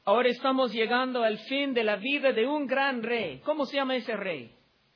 Ahora estamos llegando al fin de la vida de un gran rey. ¿Cómo se llama ese rey?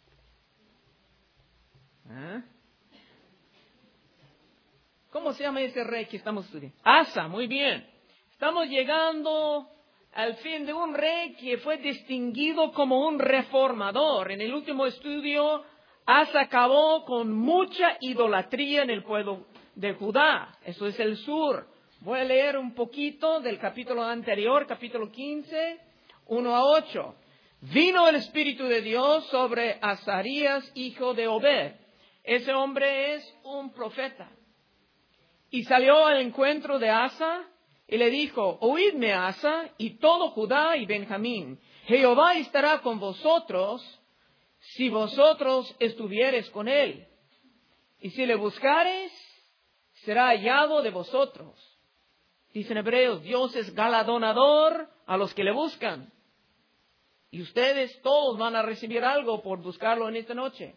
¿Cómo se llama ese rey que estamos estudiando? Asa, muy bien. Estamos llegando al fin de un rey que fue distinguido como un reformador. En el último estudio, Asa acabó con mucha idolatría en el pueblo de Judá. Eso es el sur. Voy a leer un poquito del capítulo anterior, capítulo 15, 1 a 8. Vino el Espíritu de Dios sobre Azarías, hijo de Obed. Ese hombre es un profeta. Y salió al encuentro de Asa y le dijo, oídme Asa y todo Judá y Benjamín. Jehová estará con vosotros si vosotros estuviereis con él. Y si le buscareis, será hallado de vosotros. Dicen hebreos, Dios es galardonador a los que le buscan. Y ustedes todos van a recibir algo por buscarlo en esta noche.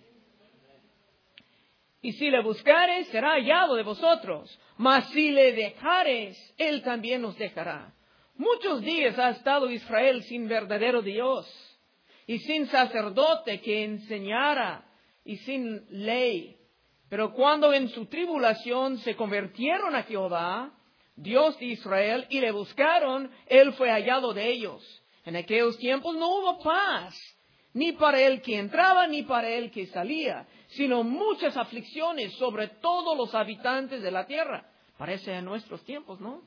Y si le buscareis, será hallado de vosotros. Mas si le dejareis, él también os dejará. Muchos días ha estado Israel sin verdadero Dios, y sin sacerdote que enseñara, y sin ley. Pero cuando en su tribulación se convirtieron a Jehová, Dios de Israel, y le buscaron, él fue hallado de ellos. En aquellos tiempos no hubo paz, ni para el que entraba, ni para el que salía, sino muchas aflicciones sobre todos los habitantes de la tierra. Parece a nuestros tiempos, ¿no?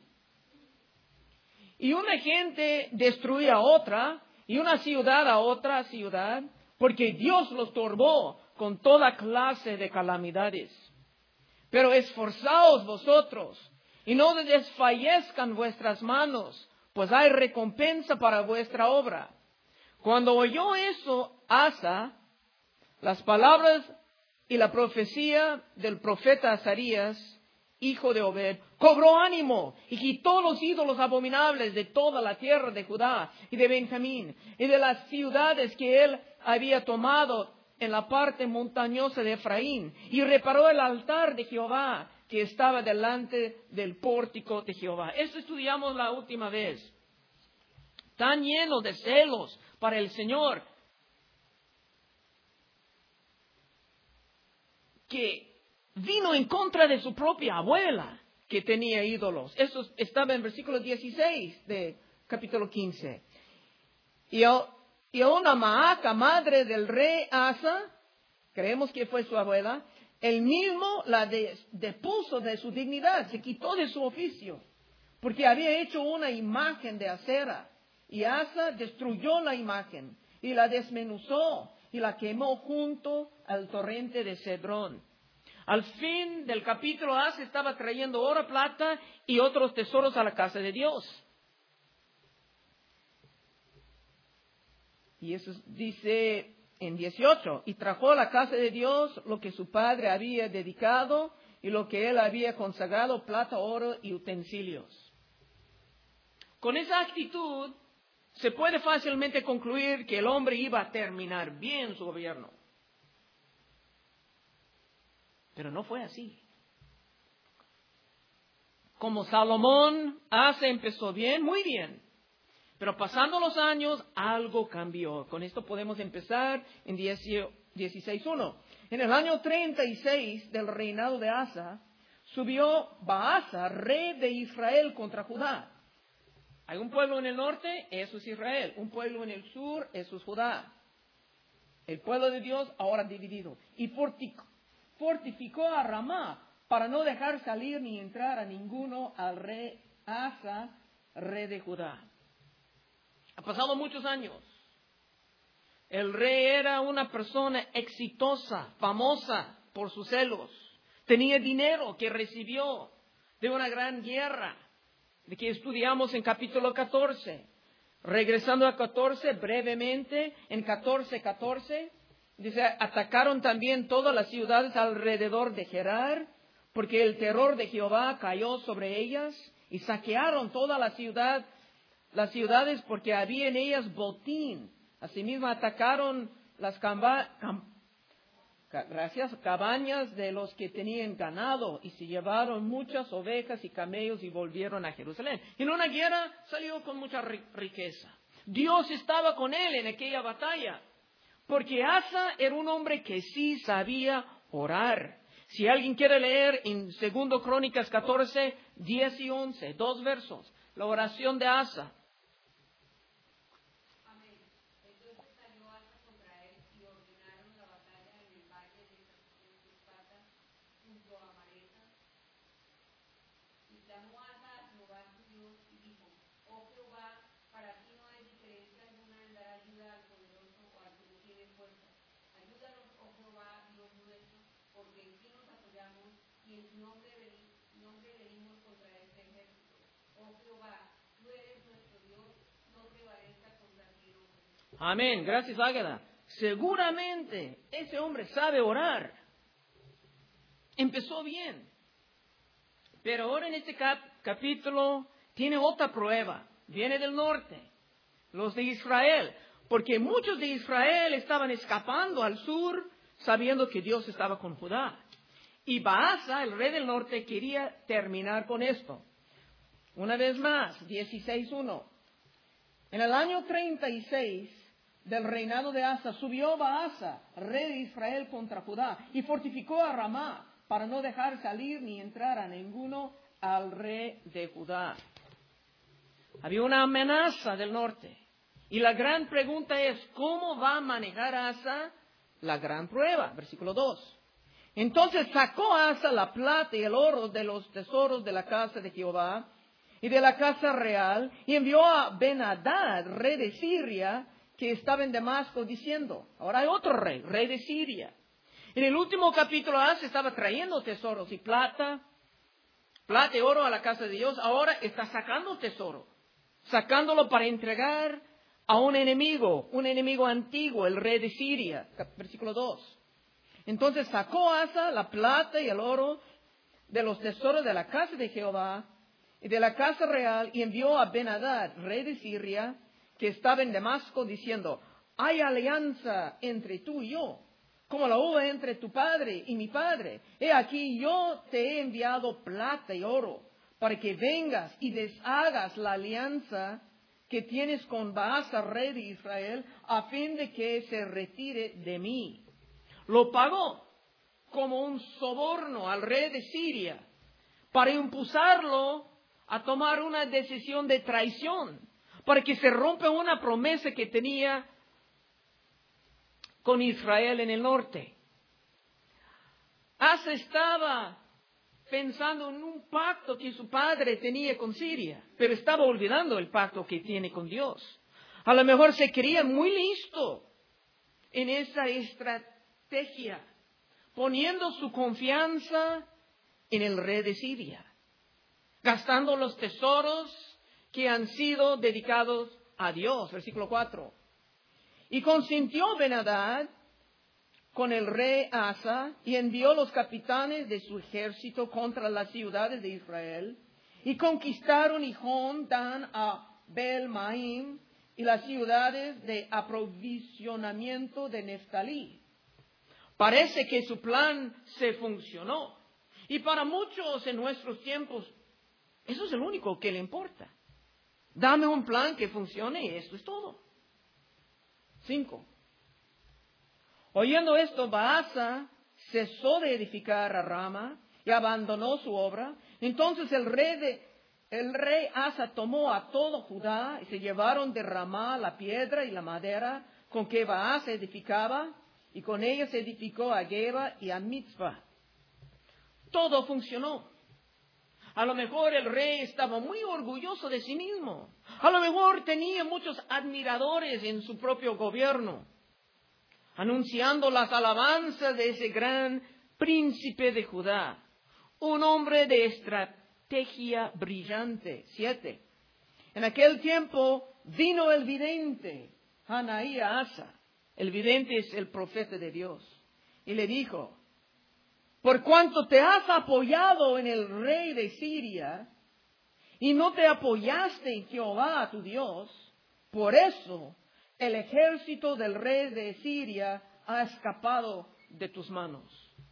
Y una gente destruía a otra, y una ciudad a otra ciudad, porque Dios los turbó con toda clase de calamidades. Pero esforzaos vosotros, y no desfallezcan vuestras manos, pues hay recompensa para vuestra obra. Cuando oyó eso, Asa, las palabras y la profecía del profeta Azarías, hijo de Obed, cobró ánimo y quitó los ídolos abominables de toda la tierra de Judá y de Benjamín y de las ciudades que él había tomado en la parte montañosa de Efraín, y reparó el altar de Jehová que estaba delante del pórtico de Jehová. Esto estudiamos la última vez. Tan lleno de celos para el Señor, que vino en contra de su propia abuela, que tenía ídolos. Eso estaba en versículo 16 de capítulo 15. Y a una Maaca, madre del rey Asa, creemos que fue su abuela, él mismo la depuso de su dignidad, se quitó de su oficio, porque había hecho una imagen de acera. Y Asa destruyó la imagen y la desmenuzó y la quemó junto al torrente de Cedrón. Al fin del capítulo, Asa estaba trayendo oro, plata y otros tesoros a la casa de Dios. Y eso dice en 18, y trajo a la casa de Dios lo que su padre había dedicado y lo que él había consagrado, plata, oro y utensilios. Con esa actitud, se puede fácilmente concluir que el hombre iba a terminar bien su gobierno. Pero no fue así. Como Salomón, Asa empezó bien, muy bien. Pero pasando los años, algo cambió. Con esto podemos empezar en 16:1. En el año 36 del reinado de Asa, subió Baasa, rey de Israel, contra Judá. Hay un pueblo en el norte, eso es Israel. Un pueblo en el sur, eso es Judá. El pueblo de Dios ahora dividido. Y fortificó a Ramá para no dejar salir ni entrar a ninguno al rey Asa, rey de Judá. Ha pasado muchos años. El rey era una persona exitosa, famosa por sus celos. Tenía dinero que recibió de una gran guerra, de que estudiamos en capítulo 14. Regresando a 14 brevemente, en 14:14, dice, atacaron también todas las ciudades alrededor de Gerar, porque el terror de Jehová cayó sobre ellas, y saquearon toda la ciudad, las ciudades, porque había en ellas botín. Asimismo atacaron las gracias, cabañas de los que tenían ganado, y se llevaron muchas ovejas y camellos y volvieron a Jerusalén. En una guerra salió con mucha riqueza. Dios estaba con él en aquella batalla, porque Asa era un hombre que sí sabía orar. Si alguien quiere leer en 2 Crónicas 14, 10 y 11, 2 versos, la oración de Asa. Amén, gracias Águeda. Seguramente ese hombre sabe orar. Empezó bien. Pero ahora en este capítulo tiene otra prueba. Viene del norte, los de Israel. Porque muchos de Israel estaban escapando al sur sabiendo que Dios estaba con Judá. Y Baasa, el rey del norte, quería terminar con esto. Una vez más, 16:1. En el año 36 del reinado de Asa, subió Baasa, rey de Israel, contra Judá, y fortificó a Ramá, para no dejar salir ni entrar a ninguno al rey de Judá. Había una amenaza del norte. Y la gran pregunta es, ¿cómo va a manejar Asa la gran prueba? Versículo 2. Entonces sacó Asa la plata y el oro de los tesoros de la casa de Jehová y de la casa real, y envió a Ben-Hadad, rey de Siria, que estaba en Damasco, diciendo, ahora hay otro rey, rey de Siria. En el último capítulo Asa estaba trayendo tesoros y plata y oro a la casa de Dios. Ahora está sacando tesoro, sacándolo para entregar a un enemigo antiguo, el rey de Siria. Versículo 2. Entonces sacó Asa la plata y el oro de los tesoros de la casa de Jehová y de la casa real, y envió a Ben-Hadad, rey de Siria, que estaba en Damasco, diciendo, hay alianza entre tú y yo, como la uva entre tu padre y mi padre. He aquí, yo te he enviado plata y oro, para que vengas y deshagas la alianza que tienes con Baasa, rey de Israel, a fin de que se retire de mí. Lo pagó como un soborno al rey de Siria, para impulsarlo a tomar una decisión de traición, para que se rompa una promesa que tenía con Israel en el norte. Asa estaba pensando en un pacto que su padre tenía con Siria, pero estaba olvidando el pacto que tiene con Dios. A lo mejor se creía muy listo en esa estrategia, poniendo su confianza en el rey de Siria, gastando los tesoros que han sido dedicados a Dios. Versículo 4. Y consintió Ben-Hadad con el rey Asa, y envió los capitanes de su ejército contra las ciudades de Israel, y conquistaron Hijón, Dan, a Bel-Maim, y las ciudades de aprovisionamiento de Neftalí. Parece que su plan se funcionó. Y para muchos en nuestros tiempos, eso es lo único que le importa. Dame un plan que funcione y esto es todo. 5. Oyendo esto, Baasa cesó de edificar a Rama y abandonó su obra. Entonces el rey Asa tomó a todo Judá y se llevaron de Ramá la piedra y la madera con que Baasa edificaba, y con ella se edificó a Geba y a Mitzpah. Todo funcionó. A lo mejor el rey estaba muy orgulloso de sí mismo. A lo mejor tenía muchos admiradores en su propio gobierno, anunciando las alabanzas de ese gran príncipe de Judá, un hombre de estrategia brillante. 7. En aquel tiempo vino el vidente Hanaí a Asa. El vidente es el profeta de Dios. Y le dijo, por cuanto te has apoyado en el rey de Siria y no te apoyaste en Jehová tu Dios, por eso el ejército del rey de Siria ha escapado de tus manos.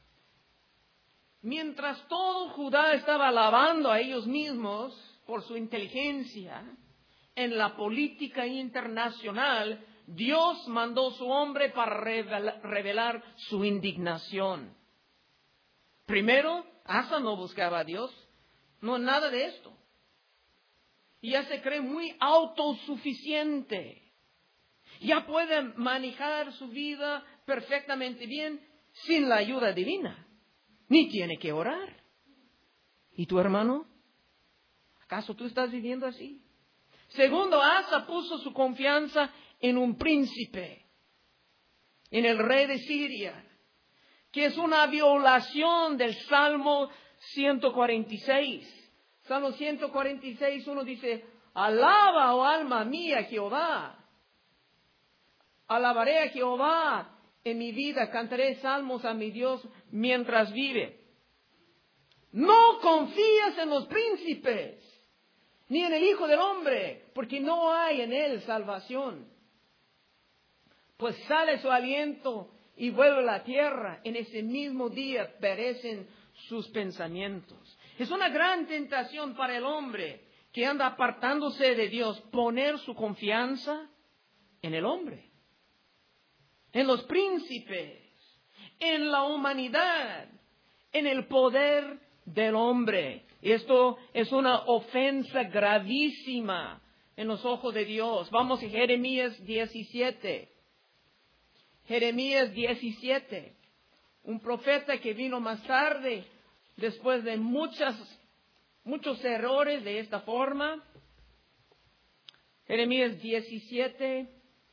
Mientras todo Judá estaba alabando a ellos mismos por su inteligencia en la política internacional, Dios mandó su hombre para revelar su indignación. Primero, Asa no buscaba a Dios, no nada de esto. Y ya se cree muy autosuficiente. Ya puede manejar su vida perfectamente bien sin la ayuda divina. Ni tiene que orar. ¿Y tu hermano? ¿Acaso tú estás viviendo así? Segundo, Asa puso su confianza en un príncipe, en el rey de Siria, que es una violación del Salmo 146. Salmo 146, uno dice, alaba, oh alma mía, Jehová. Alabaré a Jehová en mi vida, cantaré salmos a mi Dios mientras vive. No confías en los príncipes, ni en el Hijo del Hombre, porque no hay en él salvación. Pues sale su aliento y vuelve a la tierra. En ese mismo día perecen sus pensamientos. Es una gran tentación para el hombre que anda apartándose de Dios, poner su confianza en el hombre, en los príncipes, en la humanidad, en el poder del hombre. Esto es una ofensa gravísima en los ojos de Dios. Vamos a Jeremías 17. Jeremías 17. Un profeta que vino más tarde, después de muchos errores de esta forma. Jeremías 17.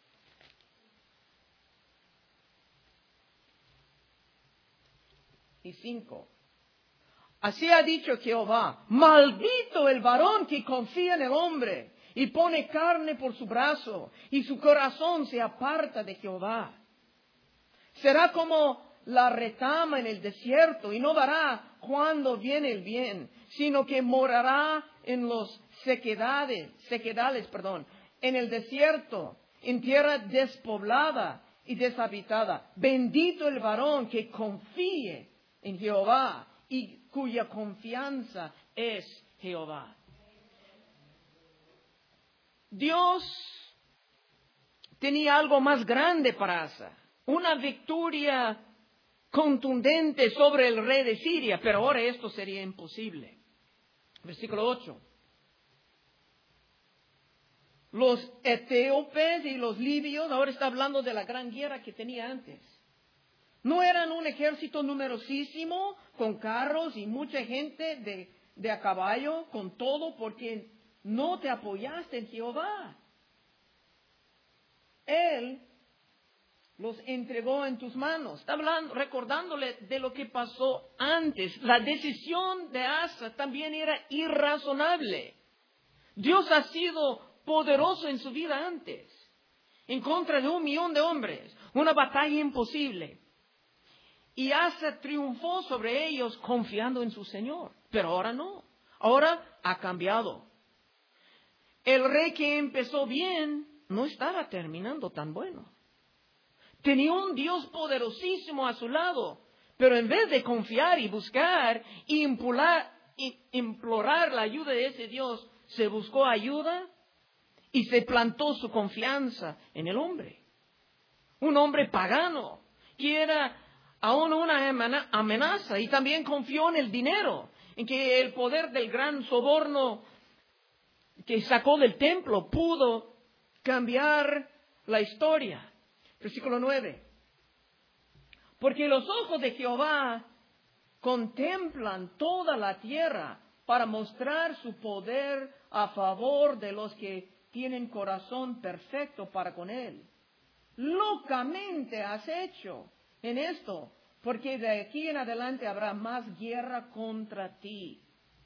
Y 5. Así ha dicho Jehová, maldito el varón que confía en el hombre y pone carne por su brazo y su corazón se aparta de Jehová. Será como la retama en el desierto y no dará cuando viene el bien, sino que morará en los sequedales, en el desierto, en tierra despoblada y deshabitada. Bendito el varón que confíe en Jehová y cuya confianza es Jehová. Dios tenía algo más grande para Asa, una victoria contundente sobre el rey de Siria, pero ahora esto sería imposible. Versículo 8. Los etíopes y los libios, ahora está hablando de la gran guerra que tenía antes. No eran un ejército numerosísimo, con carros y mucha gente de a caballo, con todo, porque no te apoyaste en Jehová. Él los entregó en tus manos. Está hablando, recordándole de lo que pasó antes. La decisión de Asa también era irrazonable. Dios ha sido poderoso en su vida antes, en contra de 1,000,000 de hombres, una batalla imposible. Y Asa triunfó sobre ellos confiando en su Señor. Pero ahora no. Ahora ha cambiado. El rey que empezó bien no estaba terminando tan bueno. Tenía un Dios poderosísimo a su lado. Pero en vez de confiar y buscar y implorar la ayuda de ese Dios, se buscó ayuda y se plantó su confianza en el hombre. Un hombre pagano que era aún una amenaza, y también confió en el dinero, en que el poder del gran soborno que sacó del templo pudo cambiar la historia. Versículo 9. Porque los ojos de Jehová contemplan toda la tierra para mostrar su poder a favor de los que tienen corazón perfecto para con él. Locamente has hecho en esto, porque de aquí en adelante habrá más guerra contra ti.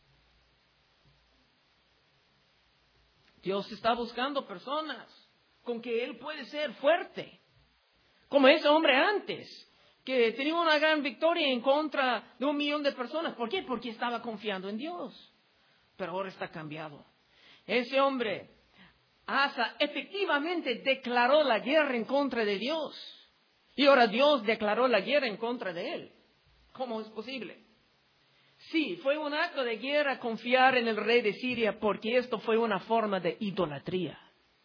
Dios está buscando personas con que Él puede ser fuerte, como ese hombre antes, que tenía una gran victoria en contra de 1,000,000 de personas. ¿Por qué? Porque estaba confiando en Dios. Pero ahora está cambiado. Ese hombre, Asa, efectivamente declaró la guerra en contra de Dios. Y ahora Dios declaró la guerra en contra de él. ¿Cómo es posible? Sí, fue un acto de guerra confiar en el rey de Siria, porque esto fue una forma de idolatría.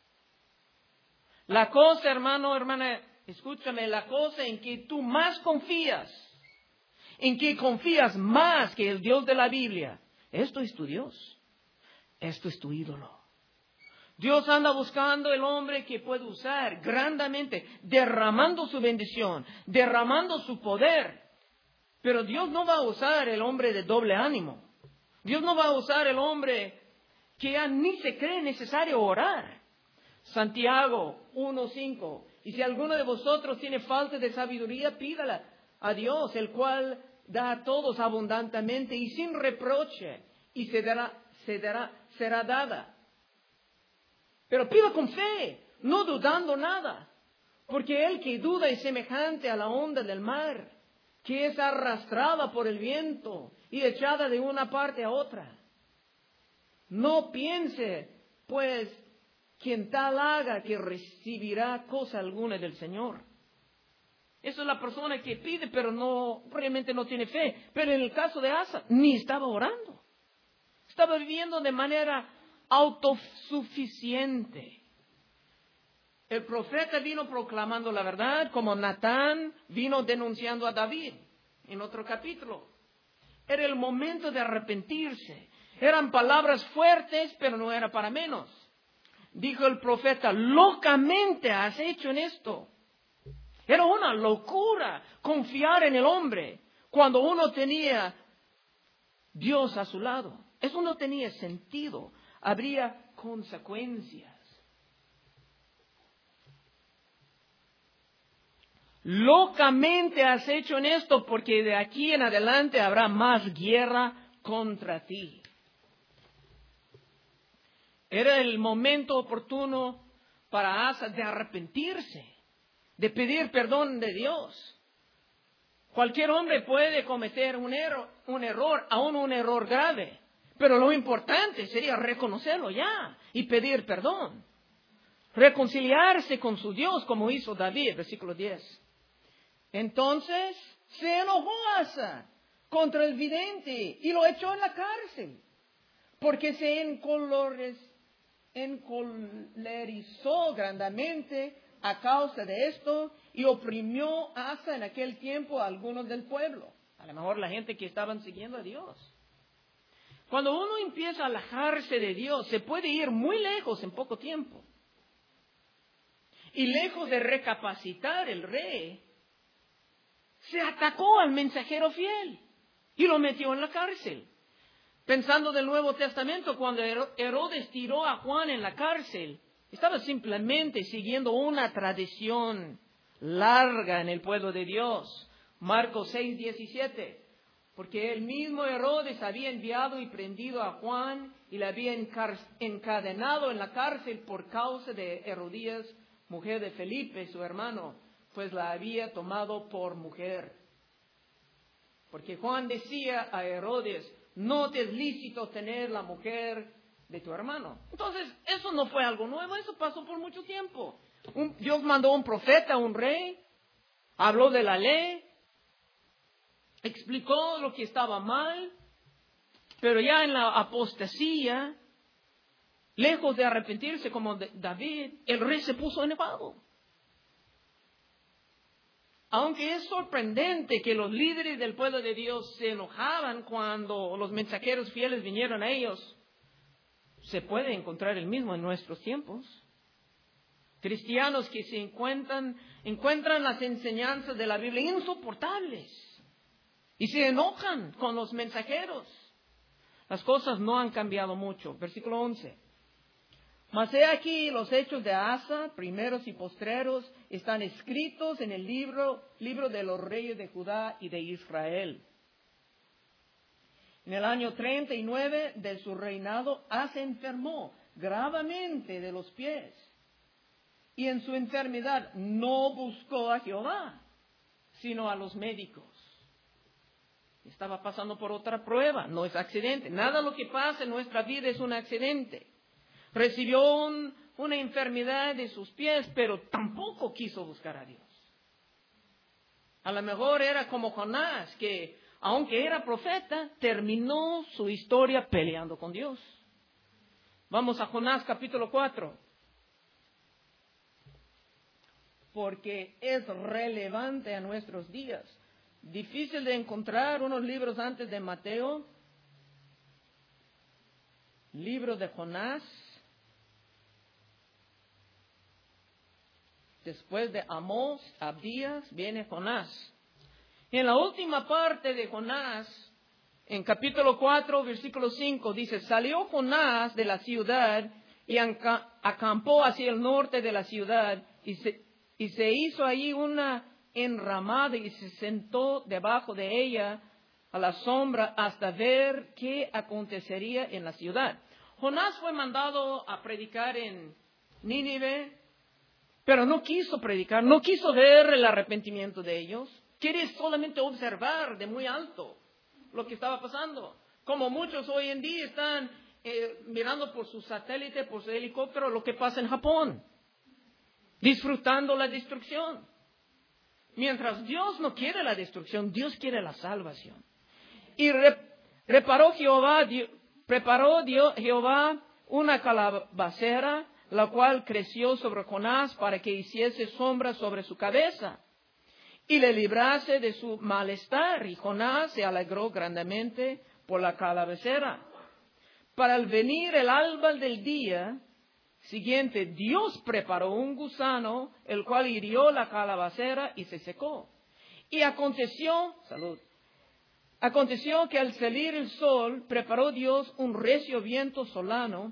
La cosa, hermano, hermana, escúchame, la cosa en que tú más confías, en que confías más que el Dios de la Biblia, esto es tu Dios, esto es tu ídolo. Dios anda buscando el hombre que puede usar grandemente, derramando su bendición, derramando su poder. Pero Dios no va a usar el hombre de doble ánimo. Dios no va a usar el hombre que ya ni se cree necesario orar. Santiago 1:5. Y si alguno de vosotros tiene falta de sabiduría, pídala a Dios, el cual da a todos abundantemente y sin reproche, y será dada. Pero pida con fe, no dudando nada, porque el que duda es semejante a la onda del mar, que es arrastrada por el viento y echada de una parte a otra. No piense, pues, quien tal haga que recibirá cosa alguna del Señor. Esa es la persona que pide, pero realmente no tiene fe. Pero en el caso de Asa, ni estaba orando. Estaba viviendo de manera autosuficiente. El profeta vino proclamando la verdad, como Natán vino denunciando a David en otro capítulo. Era el momento de arrepentirse. Eran palabras fuertes, pero no era para menos. Dijo el profeta, locamente has hecho en esto. Era una locura confiar en el hombre cuando uno tenía Dios a su lado. Eso no tenía sentido. Habría consecuencias. Locamente has hecho en esto porque de aquí en adelante habrá más guerra contra ti. Era el momento oportuno para Asa de arrepentirse, de pedir perdón de Dios. Cualquier hombre puede cometer un error, aún un error grave, pero lo importante sería reconocerlo ya y pedir perdón. Reconciliarse con su Dios como hizo David, versículo 10. Entonces se enojó Asa contra el vidente y lo echó en la cárcel, porque se encolerizó grandemente a causa de esto y oprimió Asa en aquel tiempo a algunos del pueblo. A lo mejor la gente que estaban siguiendo a Dios. Cuando uno empieza a alejarse de Dios, se puede ir muy lejos en poco tiempo. Y lejos de recapacitar, el rey se atacó al mensajero fiel y lo metió en la cárcel. Pensando del Nuevo Testamento, cuando Herodes tiró a Juan en la cárcel, estaba simplemente siguiendo una tradición larga en el pueblo de Dios. Marcos 6:17. Porque el mismo Herodes había enviado y prendido a Juan y le había encadenado en la cárcel por causa de Herodías, mujer de Felipe, su hermano, pues la había tomado por mujer. Porque Juan decía a Herodes, no te es lícito tener la mujer de tu hermano. Entonces, eso no fue algo nuevo, eso pasó por mucho tiempo. Dios mandó un profeta, un rey, habló de la ley, explicó lo que estaba mal, pero ya en la apostasía, lejos de arrepentirse como David, el rey se puso enojado. Aunque es sorprendente que los líderes del pueblo de Dios se enojaban cuando los mensajeros fieles vinieron a ellos, se puede encontrar el mismo en nuestros tiempos. Cristianos que se encuentran las enseñanzas de la Biblia insoportables y se enojan con los mensajeros. Las cosas no han cambiado mucho. Versículo 11. Mas he aquí los hechos de Asa, primeros y postreros, están escritos en el libro de los reyes de Judá y de Israel. En el año 39 de su reinado, Asa enfermó gravemente de los pies. Y en su enfermedad no buscó a Jehová, sino a los médicos. Estaba pasando por otra prueba, no es accidente. Nada lo que pasa en nuestra vida es un accidente. Recibió una enfermedad de sus pies, pero tampoco quiso buscar a Dios. A lo mejor era como Jonás, que aunque era profeta, terminó su historia peleando con Dios. Vamos a Jonás capítulo 4. Porque es relevante a nuestros días. Difícil de encontrar unos libros antes de Mateo. Libro de Jonás. Después de Amós, Abdías, viene Jonás. Y en la última parte de Jonás, en capítulo 4, versículo 5, dice, salió Jonás de la ciudad y acampó hacia el norte de la ciudad y se hizo allí una enramada y se sentó debajo de ella a la sombra hasta ver qué acontecería en la ciudad. Jonás fue mandado a predicar en Nínive, pero no quiso predicar, no quiso ver el arrepentimiento de ellos. Quiere solamente observar de muy alto lo que estaba pasando. Como muchos hoy en día están mirando por su satélite, por su helicóptero, lo que pasa en Japón. Disfrutando la destrucción. Mientras Dios no quiere la destrucción, Dios quiere la salvación. Y preparó Jehová una calabacera, la cual creció sobre Jonás para que hiciese sombra sobre su cabeza y le librase de su malestar. Y Jonás se alegró grandemente por la calabacera. Para el venir el alba del día siguiente, Dios preparó un gusano, el cual hirió la calabacera y se secó. Y aconteció que al salir el sol, preparó Dios un recio viento solano,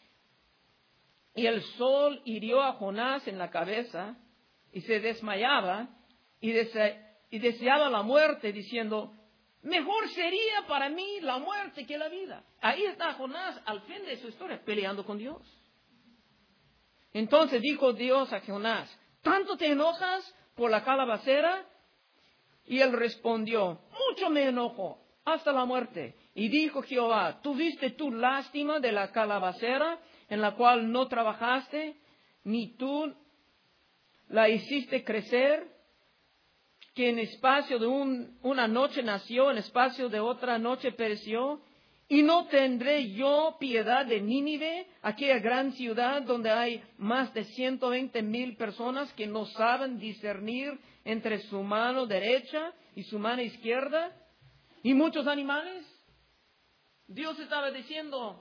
y el sol hirió a Jonás en la cabeza, y se desmayaba, y deseaba la muerte, diciendo, mejor sería para mí la muerte que la vida. Ahí está Jonás, al fin de su historia, peleando con Dios. Entonces dijo Dios a Jonás, ¿tanto te enojas por la calabacera? Y él respondió, mucho me enojo, hasta la muerte. Y dijo Jehová, ¿tuviste tú lástima de la calabacera en la cual no trabajaste, ni tú la hiciste crecer, que en espacio de una noche nació, en espacio de otra noche pereció? ¿Y no tendré yo piedad de Nínive, aquella gran ciudad donde hay más de 120,000 personas que no saben discernir entre su mano derecha y su mano izquierda? ¿Y muchos animales? Dios estaba diciendo,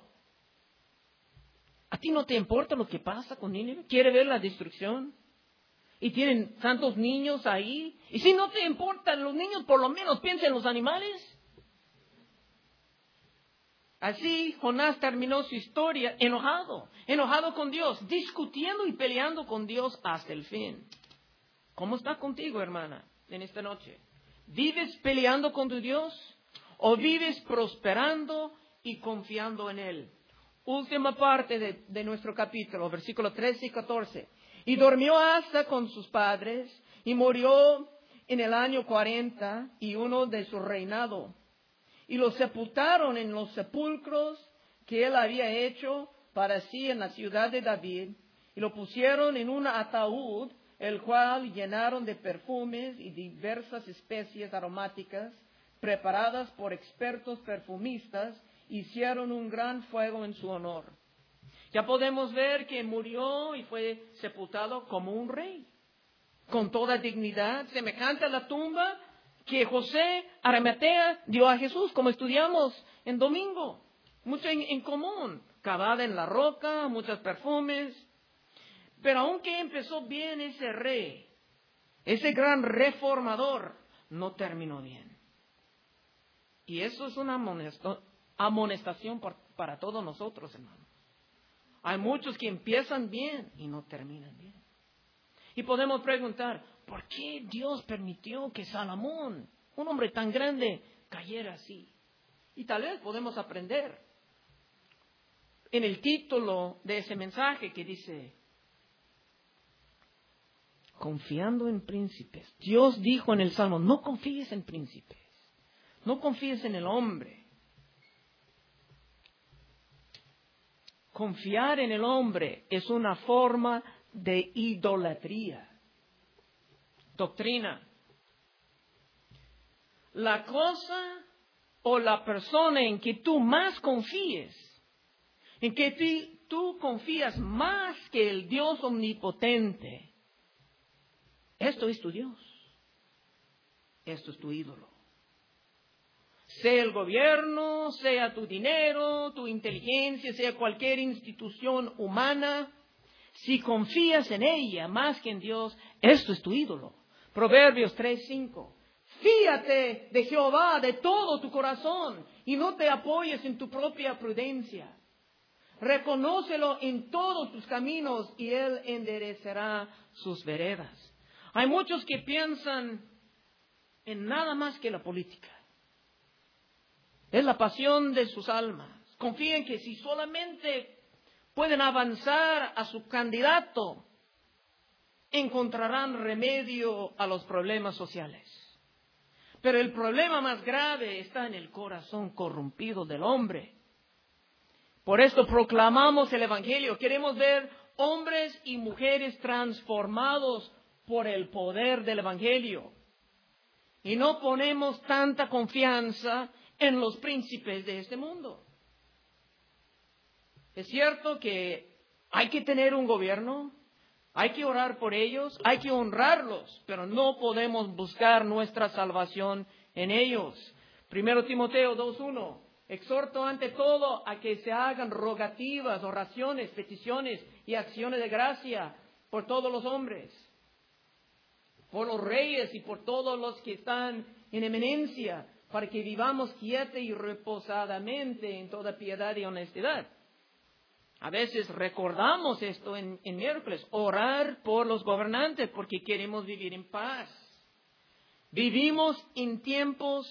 ¿a ti no te importa lo que pasa con Nínive? ¿Quiere ver la destrucción? Y tienen tantos niños ahí. Y si no te importan los niños, por lo menos piensa en los animales. Así Jonás terminó su historia enojado con Dios, discutiendo y peleando con Dios hasta el fin. ¿Cómo está contigo, hermana, en esta noche? ¿Vives peleando con tu Dios o vives prosperando y confiando en Él? Última parte de nuestro capítulo, versículos 13 y 14. Y durmió Asa con sus padres y murió en el año 41 de su reinado. Y lo sepultaron en los sepulcros que él había hecho para sí en la ciudad de David. Y lo pusieron en un ataúd, el cual llenaron de perfumes y diversas especies aromáticas, preparadas por expertos perfumistas. Hicieron un gran fuego en su honor. Ya podemos ver que murió y fue sepultado como un rey, con toda dignidad, semejante a la tumba que José Arimatea dio a Jesús, como estudiamos en domingo. Mucho en común, cavada en la roca, muchos perfumes. Pero aunque empezó bien ese rey, ese gran reformador, no terminó bien. Y eso es una amonestación para todos nosotros, hermanos. Hay muchos que empiezan bien y no terminan bien. Y podemos preguntar, ¿por qué Dios permitió que Salomón, un hombre tan grande, cayera así? Y tal vez podemos aprender en el título de ese mensaje que dice, confiando en príncipes. Dios dijo en el Salmo, no confíes en príncipes, no confíes en el hombre. Confiar en el hombre es una forma de idolatría. Doctrina. la cosa o la persona en que tú más confíes, en que tú confías más que el Dios omnipotente, esto es tu Dios. Esto es tu ídolo. Sea el gobierno, sea tu dinero, tu inteligencia, sea cualquier institución humana, si confías en ella más que en Dios, esto es tu ídolo. Proverbios 3:5. Fíate de Jehová de todo tu corazón y no te apoyes en tu propia prudencia. Reconócelo en todos tus caminos y Él enderezará sus veredas. Hay muchos que piensan en nada más que la política. Es la pasión de sus almas. Confían que si solamente pueden avanzar a su candidato, encontrarán remedio a los problemas sociales. Pero el problema más grave está en el corazón corrompido del hombre. Por esto proclamamos el Evangelio. Queremos ver hombres y mujeres transformados por el poder del Evangelio. Y no ponemos tanta confianza en los príncipes de este mundo. Es cierto que hay que tener un gobierno, hay que orar por ellos, hay que honrarlos, pero no podemos buscar nuestra salvación en ellos. 1 Timoteo 2:1. Exhorto ante todo a que se hagan rogativas, oraciones, peticiones y acciones de gracia por todos los hombres, por los reyes y por todos los que están en eminencia, para que vivamos quieta y reposadamente en toda piedad y honestidad. A veces recordamos esto en miércoles, orar por los gobernantes porque queremos vivir en paz. Vivimos en tiempos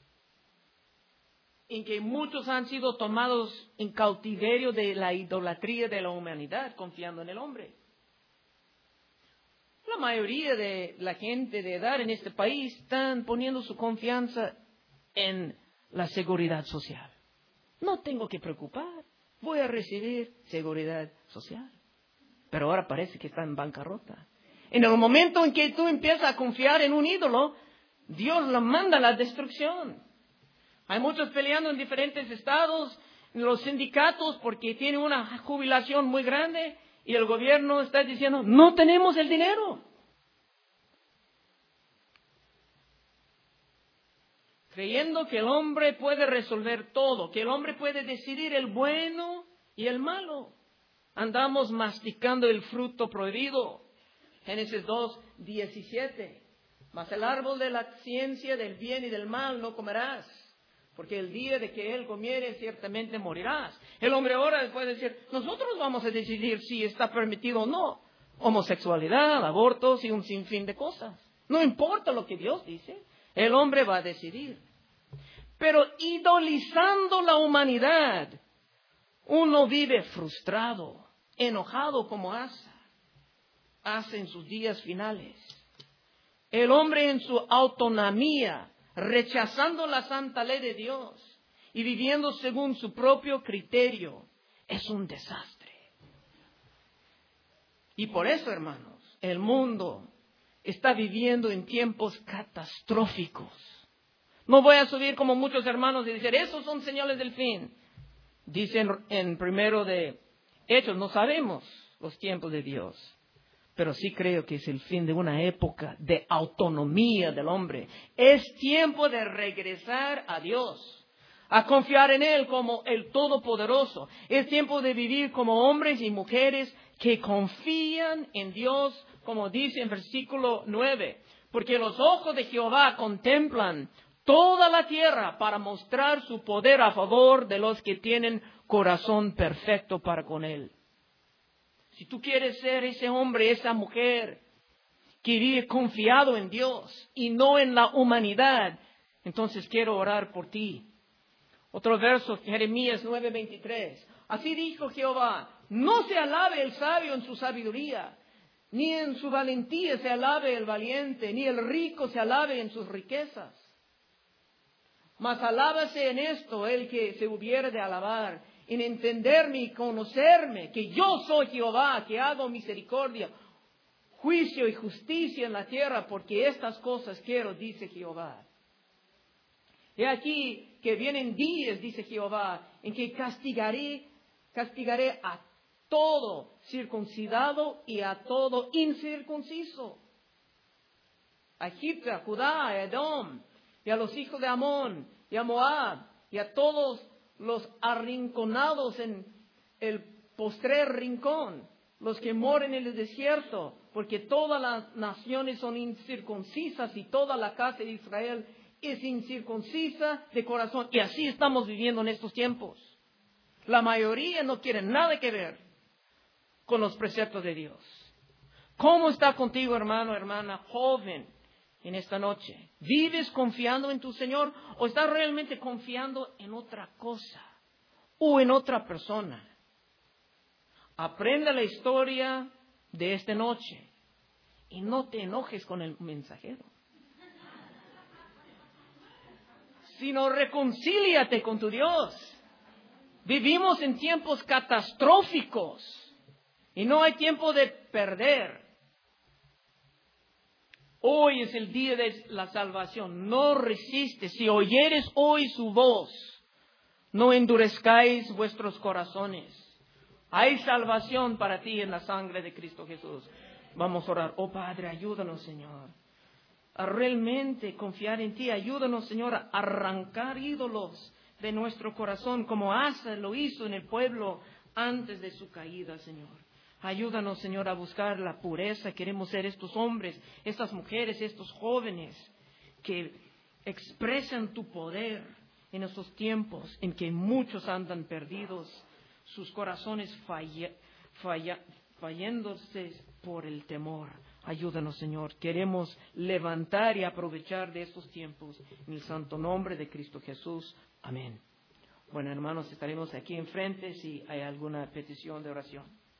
en que muchos han sido tomados en cautiverio de la idolatría de la humanidad, confiando en el hombre. La mayoría de la gente de edad en este país están poniendo su confianza en la seguridad social. No tengo que preocupar, voy a recibir seguridad social. Pero ahora parece que está en bancarrota. En el momento en que tú empiezas a confiar en un ídolo, Dios lo manda a la destrucción. Hay muchos peleando en diferentes estados, en los sindicatos, porque tienen una jubilación muy grande y el gobierno está diciendo, no tenemos el dinero. Creyendo que el hombre puede resolver todo, que el hombre puede decidir el bueno y el malo. Andamos masticando el fruto prohibido. Génesis 2:17. Mas el árbol de la ciencia del bien y del mal no comerás, porque el día de que él comiere ciertamente morirás. El hombre ahora puede decir, nosotros vamos a decidir si está permitido o no. Homosexualidad, abortos y un sinfín de cosas. No importa lo que Dios dice, el hombre va a decidir. Pero idolizando la humanidad, uno vive frustrado, enojado como Asa en sus días finales. El hombre en su autonomía, rechazando la santa ley de Dios y viviendo según su propio criterio, es un desastre. Y por eso, hermanos, el mundo está viviendo en tiempos catastróficos. No voy a subir como muchos hermanos y decir, esos son señales del fin. Dicen en primero de Hechos, no sabemos los tiempos de Dios. Pero sí creo que es el fin de una época de autonomía del hombre. Es tiempo de regresar a Dios, a confiar en Él como el Todopoderoso. Es tiempo de vivir como hombres y mujeres que confían en Dios, como dice en versículo 9. Porque los ojos de Jehová contemplan toda la tierra para mostrar su poder a favor de los que tienen corazón perfecto para con Él. Si tú quieres ser ese hombre, esa mujer que vive confiado en Dios y no en la humanidad, entonces quiero orar por ti. Otro verso, Jeremías 9:23. Así dijo Jehová, no se alabe el sabio en su sabiduría, ni en su valentía se alabe el valiente, ni el rico se alabe en sus riquezas. Mas alábase en esto el que se hubiere de alabar, en entenderme y conocerme, que yo soy Jehová, que hago misericordia, juicio y justicia en la tierra, porque estas cosas quiero, dice Jehová. He aquí que vienen días, dice Jehová, en que castigaré a todo circuncidado y a todo incircunciso. A Egipto, a Judá, a Edom, y a los hijos de Amón, y a Moab, y a todos los arrinconados en el postrer rincón, los que moran en el desierto, porque todas las naciones son incircuncisas y toda la casa de Israel es incircuncisa de corazón. Y así estamos viviendo en estos tiempos. La mayoría no quiere nada que ver con los preceptos de Dios. ¿Cómo está contigo, hermano, hermana, joven, en esta noche? ¿Vives confiando en tu Señor o estás realmente confiando en otra cosa o en otra persona? Aprenda la historia de esta noche y no te enojes con el mensajero, sino reconcíliate con tu Dios. Vivimos en tiempos catastróficos y no hay tiempo de perder. Hoy es el día de la salvación. No resistes. Si oyeres hoy su voz, no endurezcáis vuestros corazones. Hay salvación para ti en la sangre de Cristo Jesús. Vamos a orar. Oh Padre, ayúdanos, Señor, a realmente confiar en ti. Ayúdanos, Señor, a arrancar ídolos de nuestro corazón, como Asa lo hizo en el pueblo antes de su caída, Señor. Ayúdanos, Señor, a buscar la pureza. Queremos ser estos hombres, estas mujeres, estos jóvenes que expresan tu poder en estos tiempos en que muchos andan perdidos, sus corazones fallándose por el temor. Ayúdanos, Señor. Queremos levantar y aprovechar de estos tiempos en el santo nombre de Cristo Jesús. Amén. Bueno, hermanos, estaremos aquí enfrente si hay alguna petición de oración.